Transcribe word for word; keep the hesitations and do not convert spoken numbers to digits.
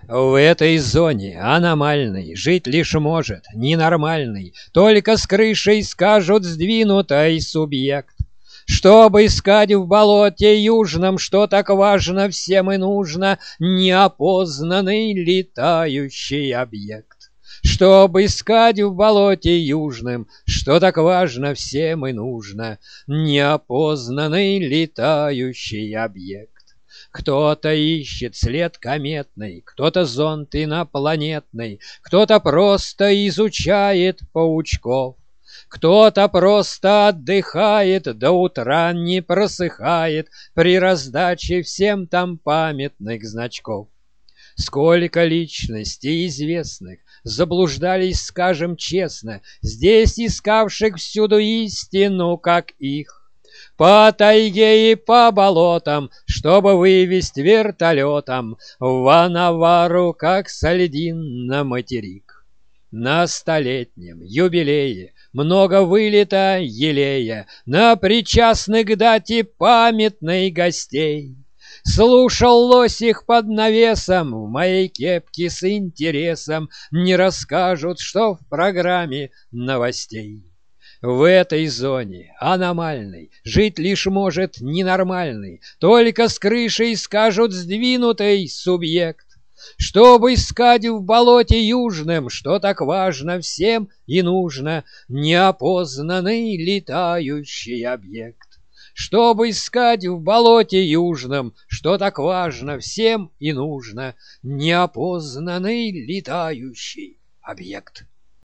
В этой зоне аномальной жить лишь может ненормальный, только с крышей скажут сдвинутый субъект. Чтобы искать в болоте южном, что так важно всем и нужно, неопознанный летающий объект. Чтобы искать в болоте южном, что так важно всем и нужно, неопознанный летающий объект. Кто-то ищет след кометный, кто-то зонд инопланетный, кто-то просто изучает паучков, кто-то просто отдыхает, до утра не просыхает при раздаче всем там памятных значков. Сколько личностей известных заблуждались, скажем честно, здесь искавших всюду истину, как их. По тайге и по болотам, чтобы вывести вертолетом в Анавару, как сальдин на материк. На столетнем юбилее много вылета елея, на причастных к дате памятной гостей. Слушал лосих под навесом, в моей кепке с интересом не расскажут, что в программе новостей. В этой зоне аномальной жить лишь может ненормальный, только с крышей скажут сдвинутый субъект. Чтобы искать в болоте южном, что так важно всем и нужно, неопознанный летающий объект. Чтобы искать в болоте южном, что так важно всем и нужно, неопознанный летающий объект.